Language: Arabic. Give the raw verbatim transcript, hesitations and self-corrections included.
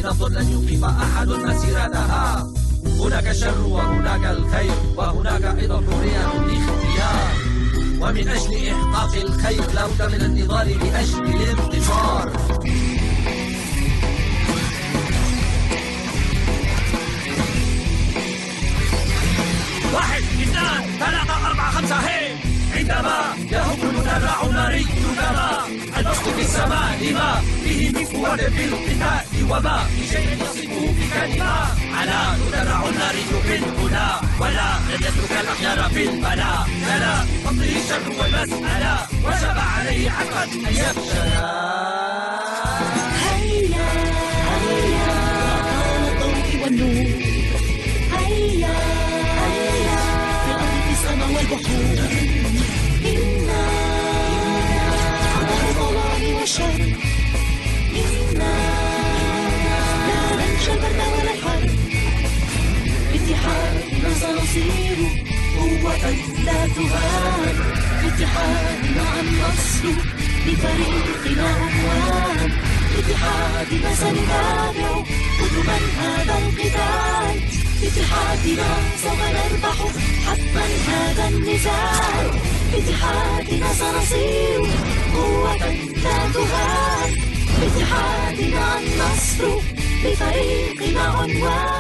تظن لن يوقف أحد مسيرتها. هناك الشر وهناك الخير، وهناك أيضا حرية الاختيار. ومن أجل إحقاق الخير لا بد من النضال لأجل الانتصار. واحد اثنان ثلاثة أربعة خمسة هي. عندما يهب المدرع الناري كما البسط في السماء، لما فيه من قوة في القتال وما في شيء يصفه بكلمة. على مدرع الناري في الهدى، ولا لن يترك الأخيار في البلاء. كلا بفضله الشر والمسألة، وجب عليه حقا أن يفشل. هيا هيا يا الضوء والنور، هيا هيا في الأرض في السماء والبحور. إنا على الظلام والشر، إنا لا ننشى البرد ولا الحر. باتحادنا سنصير قوة لا تهان، باتحادنا النصر لفريقنا عنوان. باتحادنا سنتابع قدما هذا القتال، باتحادنا سوف نربح حتما هذا النزال. باتحادنا سنصير قوة لا تهان، باتحادنا النصر لفريقنا عنوان.